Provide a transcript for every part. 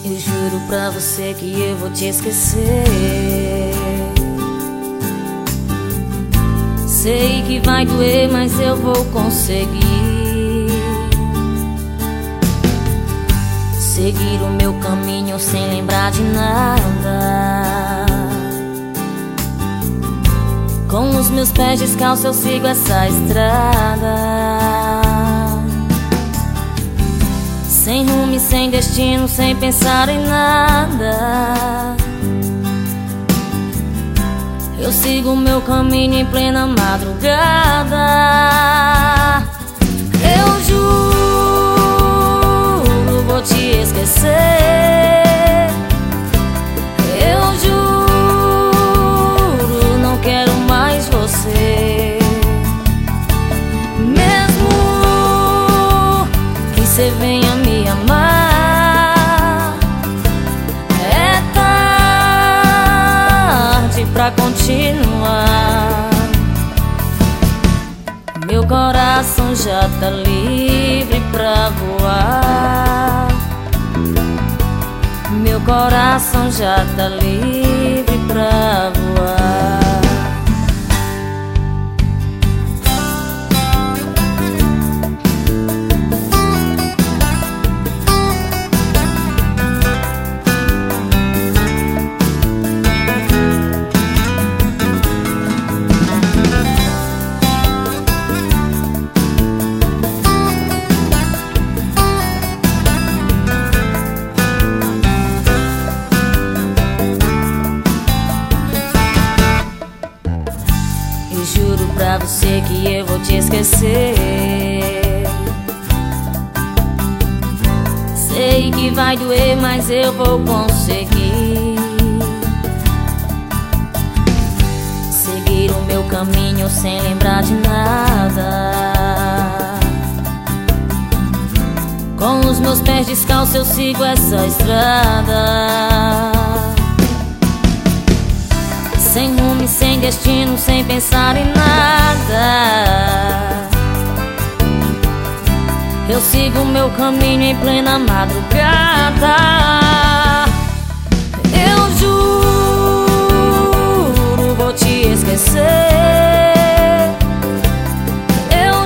Eu juro pra você que eu vou te esquecer. Sei que vai doer, mas eu vou conseguir seguir o meu caminho sem lembrar de nada. Com os meus pés descalços eu sigo essa estrada, sem rumo e sem destino, sem pensar em nada. Eu sigo o meu caminho em plena madrugada. Eu juro, vou te esquecer. Eu juro, não quero mais você. Mesmo que você venha me amar, é tarde pra continuar. Meu coração já tá livre pra voar. Meu coração já tá livre pra voar. Eu juro pra você que eu vou te esquecer. Sei que vai doer, mas eu vou conseguir seguir o meu caminho sem lembrar de nada. Com os meus pés descalços eu sigo essa estrada, sem rumo e sem destino, sem pensar em nada. Eu sigo meu caminho em plena madrugada. Eu juro, vou te esquecer. Eu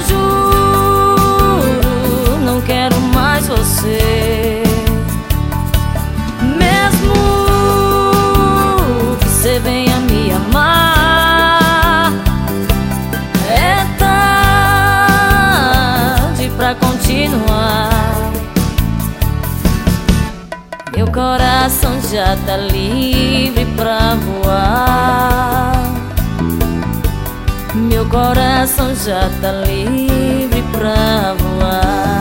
juro, não quero mais você. Mesmo que você venha me amar, é tarde pra continuar. Meu coração já tá livre pra voar. Meu coração já tá livre pra voar.